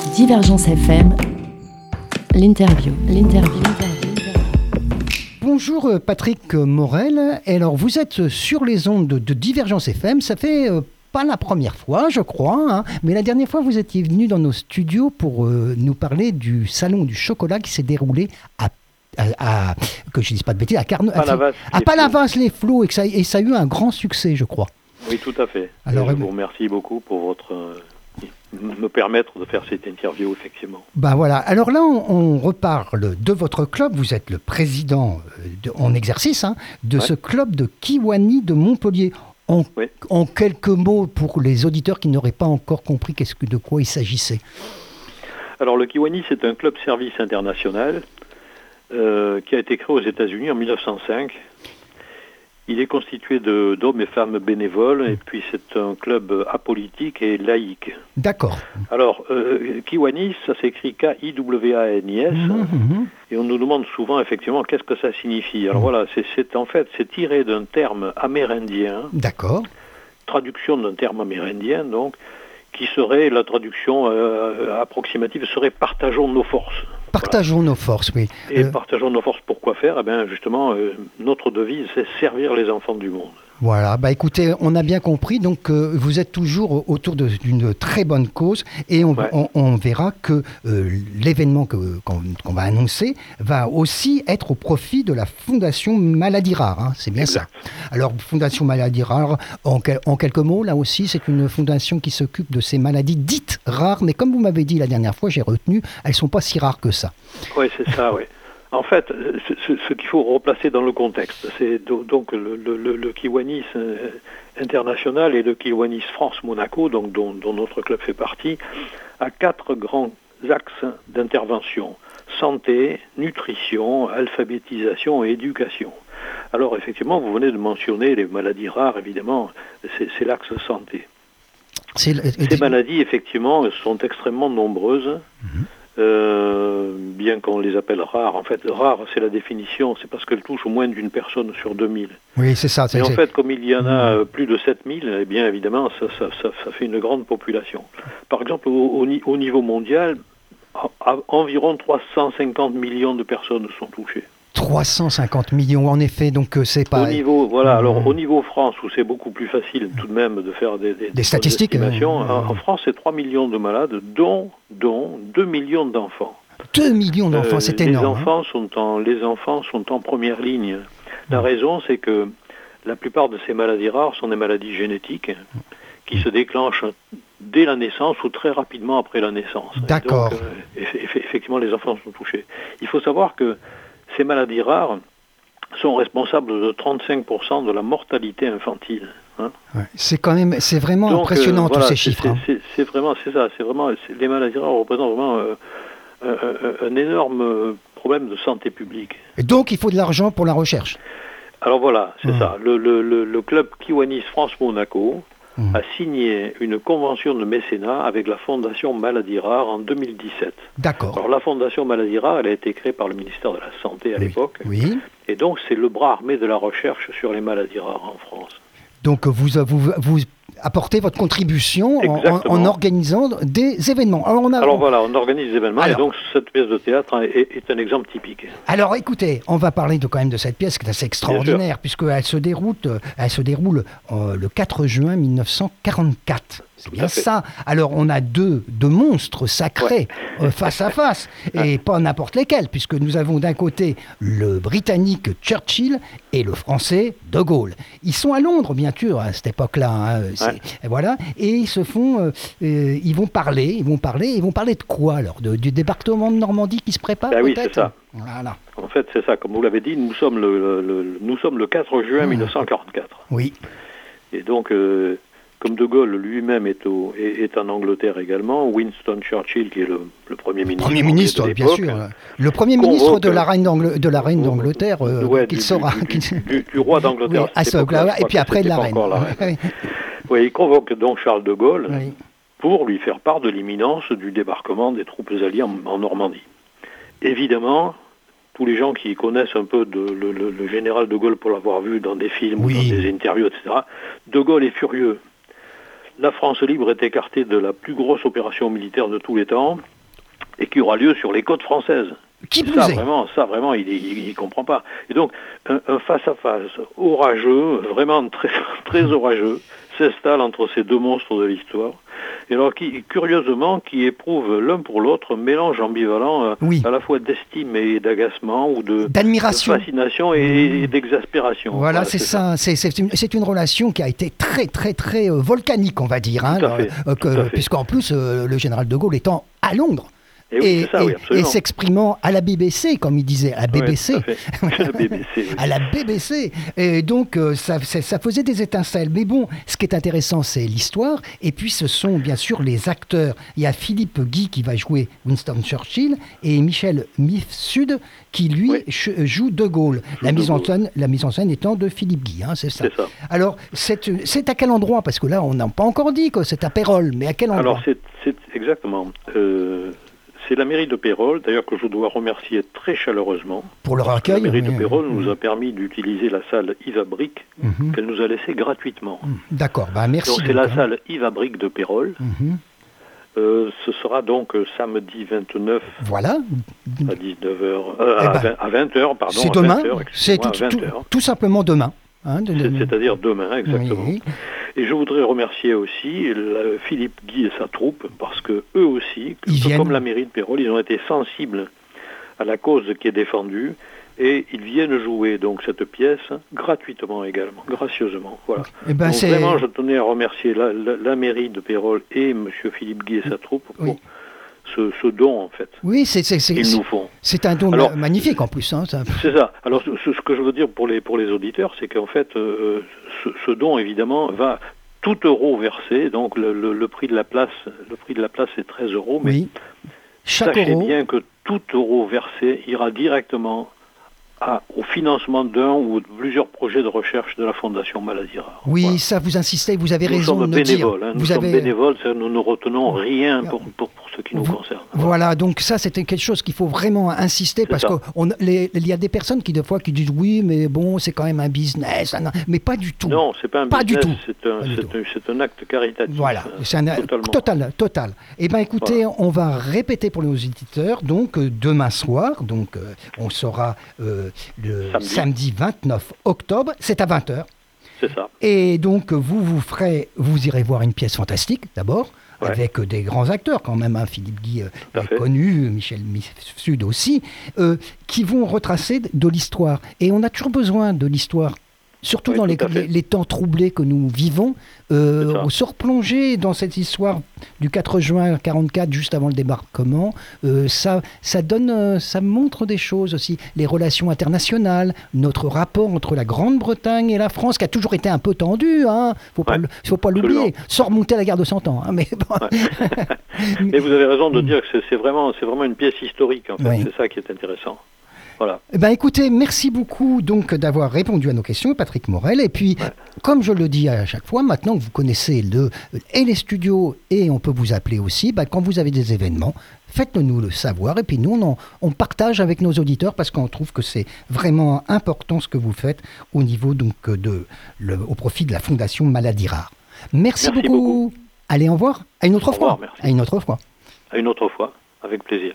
Divergence FM, l'interview. Bonjour Patrick Morel. Alors vous êtes sur les ondes de Divergence FM. Ça fait pas la première fois, je crois, mais la dernière fois vous étiez venu dans nos studios pour nous parler du salon du chocolat qui s'est déroulé à que je dise pas de bêtises, à Palavas-les-Flots et ça a eu un grand succès, je crois. Oui, tout à fait. Alors, je vous remercie beaucoup pour me permettre de faire cette interview, effectivement. Ben voilà. Alors là, on reparle de votre club. Vous êtes le président en exercice de ce club de Kiwani de Montpellier. En quelques mots, pour les auditeurs qui n'auraient pas encore compris de quoi il s'agissait. Alors, le Kiwani, c'est un club service international qui a été créé aux États-Unis en 1905. Il est constitué d'hommes et femmes bénévoles, et puis c'est un club apolitique et laïque. D'accord. Alors, Kiwani, ça s'écrit K-I-W-A-N-I-S, et on nous demande souvent, effectivement, qu'est-ce que ça signifie. Alors voilà, c'est tiré d'un terme amérindien. D'accord. Traduction d'un terme amérindien, donc, qui serait, la traduction approximative, serait « partageons nos forces ». Partageons nos forces, oui. Et partageons nos forces, pourquoi faire ? Eh bien, justement, notre devise, c'est servir les enfants du monde. Voilà, écoutez, on a bien compris, donc vous êtes toujours autour d'une très bonne cause et on verra que l'événement qu'on va annoncer va aussi être au profit de la Fondation Maladies Rares, c'est bien exact. Ça. Alors, Fondation Maladies Rares, en quelques mots, là aussi, c'est une fondation qui s'occupe de ces maladies dites rares, mais comme vous m'avez dit la dernière fois, j'ai retenu, elles ne sont pas si rares que ça. Oui, c'est ça, oui. En fait, ce qu'il faut replacer dans le contexte, c'est donc le Kiwanis international et le Kiwanis France-Monaco, donc dont notre club fait partie, a 4 grands axes d'intervention: santé, nutrition, alphabétisation et éducation. Alors effectivement, vous venez de mentionner les maladies rares, évidemment, c'est l'axe santé. Ces maladies, effectivement, sont extrêmement nombreuses. Bien qu'on les appelle rares. En fait, rare, c'est la définition, c'est parce qu'elles touchent au moins d'une personne sur 2000. Oui, c'est ça. Et en fait, comme il y en a plus de 7000, eh bien évidemment, ça fait une grande population. Par exemple, au niveau mondial, environ 350 millions de personnes sont touchées. 350 millions, en effet, donc c'est pas... Alors au niveau France, où c'est beaucoup plus facile tout de même de faire des statistiques, en France, c'est 3 millions de malades, dont 2 millions d'enfants. 2 millions d'enfants, c'est énorme. Les enfants sont en première ligne. La raison, c'est que la plupart de ces maladies rares sont des maladies génétiques qui se déclenchent dès la naissance ou très rapidement après la naissance. D'accord. Donc, effectivement, les enfants sont touchés. Il faut savoir que ces maladies rares sont responsables de 35% de la mortalité infantile. C'est vraiment impressionnant tous ces chiffres. C'est vraiment, les maladies rares représentent vraiment un énorme problème de santé publique. Et donc il faut de l'argent pour la recherche. Alors voilà, c'est ça. Le club Kiwanis France-Monaco a signé une convention de mécénat avec la Fondation Maladies Rares en 2017. D'accord. Alors la Fondation Maladies Rares, elle a été créée par le ministère de la Santé à l'époque. Oui. Et donc c'est le bras armé de la recherche sur les maladies rares en France. Donc vous apportez votre contribution en organisant des événements. Alors voilà, on organise des événements et donc cette pièce de théâtre est un exemple typique. Alors écoutez, on va parler quand même de cette pièce qui est assez extraordinaire puisqu'elle se déroule le 4 juin 1944. C'est bien ça. Alors on a deux monstres sacrés face à face et pas n'importe lesquels, puisque nous avons d'un côté le Britannique Churchill et le Français De Gaulle. Ils sont à Londres bien sûr à cette époque-là. Voilà, et ils se font, ils vont parler de quoi alors, du débarquement de Normandie qui se prépare peut-être. Oui, c'est ça. Voilà. En fait, c'est ça. Comme vous l'avez dit, nous sommes le 4 juin 1944. Oui. Et donc. Comme De Gaulle lui-même est en Angleterre également, Winston Churchill, qui est le Premier ministre. Premier ministre, bien sûr. Le Premier ministre de la reine d'Angleterre, qu'il sera. Du roi d'Angleterre. Et puis après de la reine. Il convoque donc Charles de Gaulle pour lui faire part de l'imminence du débarquement des troupes alliées en Normandie. Évidemment, tous les gens qui connaissent un peu le général de Gaulle pour l'avoir vu dans des films ou dans des interviews, etc., De Gaulle est furieux. La France libre est écartée de la plus grosse opération militaire de tous les temps. et qui aura lieu sur les côtes françaises. Qui plus est. Ça vraiment, il comprend pas. Et donc, un face-à-face orageux, vraiment très, très orageux, s'installe entre ces deux monstres de l'histoire. Et alors, curieusement, qui éprouvent l'un pour l'autre un mélange ambivalent à la fois d'estime et d'agacement, ou d'admiration, de fascination et d'exaspération. Voilà, c'est ça. C'est une relation qui a été très, très, très volcanique, on va dire. Puisqu'en plus, le général de Gaulle étant à Londres. Et s'exprimant à la BBC, comme il disait, à la BBC. À la BBC. Et donc, ça faisait des étincelles. Mais bon, ce qui est intéressant, c'est l'histoire. Et puis, ce sont bien sûr les acteurs. Il y a Philippe Guy qui va jouer Winston Churchill et Michel Mifsud qui, lui, joue De Gaulle. La mise en scène étant de Philippe Guy, c'est ça. Alors, c'est à quel endroit? Parce que là, on n'a pas encore dit que c'est à Pérols, mais à quel endroit? Alors, c'est exactement... C'est la mairie de Pérols, d'ailleurs, que je dois remercier très chaleureusement. Pour leur accueil. La mairie de Pérols nous a permis d'utiliser la salle Yves Abric, qu'elle nous a laissée gratuitement. D'accord, merci. Donc c'est la salle Yves Abric de Pérols. Ce sera donc samedi 29 voilà. À 19h, à 20h, pardon. C'est demain, 20h, c'est tout simplement demain. C'est-à-dire demain, exactement. Oui. Et je voudrais remercier aussi Philippe Guy et sa troupe, parce que eux aussi, comme la mairie de Pérols, ils ont été sensibles à la cause qui est défendue, et ils viennent jouer donc cette pièce gratuitement également, gracieusement. Voilà. Donc vraiment, je tenais à remercier la mairie de Pérols et M. Philippe Guy et sa troupe pour ce don, en fait. Oui, qu'ils nous font. C'est un don magnifique en plus. C'est ça. Alors, ce que je veux dire pour les auditeurs, c'est qu'en fait, ce don, évidemment, va tout euro versé. Donc, le prix de la place est 13 euros. Mais sachez bien que tout euro versé ira directement au financement d'un ou de plusieurs projets de recherche de la Fondation Maladies Rares. Oui, voilà. Ça vous insistez, vous avez raison de le dire. Nous sommes bénévoles, nous ne retenons rien pour ce qui nous concerne. Voilà, donc ça c'était quelque chose qu'il faut vraiment insister, parce qu'il y a des personnes qui des fois qui disent oui, mais bon, c'est quand même un business, mais pas du tout. Non, c'est pas un business, c'est un acte caritatif. Voilà, c'est un acte total. Eh bien écoutez, on va répéter pour nos auditeurs, donc demain soir, donc on sera... le samedi 29 octobre, c'est à 20h. C'est ça. Et donc, vous irez voir une pièce fantastique, d'abord, avec des grands acteurs quand même, Philippe Guy est connu, Michel Mifsud aussi, qui vont retracer de l'histoire. Et on a toujours besoin de l'histoire, surtout dans les temps troublés que nous vivons, se replonger dans cette histoire du 4 juin 1944, juste avant le débarquement, ça montre des choses aussi, les relations internationales, notre rapport entre la Grande-Bretagne et la France, qui a toujours été un peu tendu, faut pas l'oublier, sans remonter à la guerre de 100 ans. Mais mais vous avez raison de dire que c'est vraiment une pièce historique, en fait. C'est ça qui est intéressant. Voilà. Écoutez, merci beaucoup donc d'avoir répondu à nos questions, Patrick Morel. Et puis, comme je le dis à chaque fois, maintenant que vous connaissez les studios et on peut vous appeler aussi, quand vous avez des événements, faites-nous le savoir. Et puis nous, on partage avec nos auditeurs, parce qu'on trouve que c'est vraiment important ce que vous faites au niveau donc au profit de la Fondation Maladies Rares. Merci beaucoup. Allez, au revoir. À une autre fois. Merci. À une autre fois. À une autre fois, avec plaisir.